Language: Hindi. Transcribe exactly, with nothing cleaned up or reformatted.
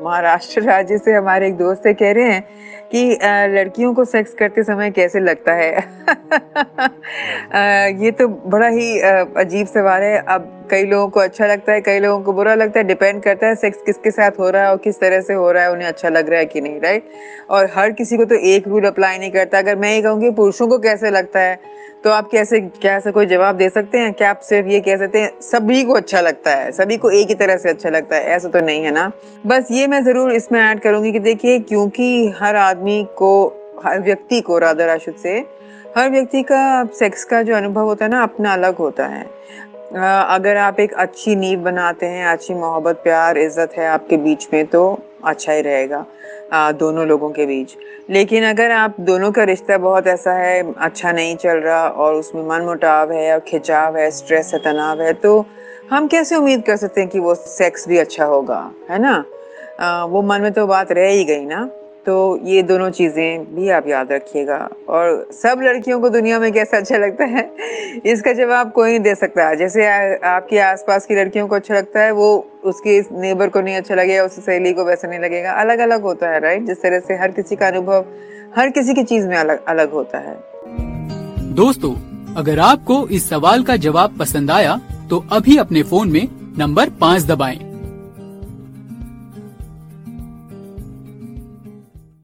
महाराष्ट्र राज्य से हमारे एक दोस्त है, कह रहे हैं कि अ, लड़कियों को सेक्स करते समय कैसे लगता है। अ, ये तो बड़ा ही अ, अजीब सवाल है। अब कई लोगों को अच्छा लगता है, कई लोगों को बुरा लगता है, डिपेंड करता है सेक्स किसके साथ हो रहा है और किस तरह से हो रहा है, उन्हें अच्छा लग रहा है कि नहीं, राइट। और हर किसी को तो एक रूल अप्लाई नहीं करता। अगर मैं ये कहूँगी पुरुषों को कैसे लगता है, तो आप कैसे क्या ऐसा कोई जवाब दे सकते हैं? क्या आप सिर्फ ये कह सकते हैं सभी को अच्छा लगता है, सभी को एक ही तरह से अच्छा लगता है? ऐसा तो नहीं है ना। बस ये मैं ज़रूर इसमें ऐड करूँगी कि देखिए, क्योंकि हर आदमी को, हर व्यक्ति को रादर आई शुड से, हर व्यक्ति का सेक्स का जो अनुभव होता है ना, अपना अलग होता है। अ, अगर आप एक अच्छी नींव बनाते हैं, अच्छी मोहब्बत, प्यार, इज़्ज़त है आपके बीच में, तो अच्छा ही रहेगा अ, दोनों लोगों के बीच। लेकिन अगर आप दोनों का रिश्ता बहुत ऐसा है, अच्छा नहीं चल रहा और उसमें मनमुटाव है और खिंचाव है, स्ट्रेस है, तनाव है, तो हम कैसे उम्मीद कर सकते हैं कि वो सेक्स भी अच्छा होगा, है ना? अ, वो मन में तो बात रह ही गई ना। तो ये दोनों चीज़ें भी आप याद रखिएगा। और सब लड़कियों को दुनिया में कैसा अच्छा लगता है, इसका जवाब कोई नहीं दे सकता। जैसे आ, आपके आसपास की लड़कियों को अच्छा लगता है, वो उसके नेबर को नहीं अच्छा लगेगा, उसकी सहेली को वैसा नहीं लगेगा। अलग अलग होता है, राइट। जिस तरह से हर किसी का अनुभव हर किसी की चीज में अलग अलग होता है। दोस्तों, अगर आपको इस सवाल का जवाब पसंद आया तो अभी अपने फोन में नंबर पाँच दबाएं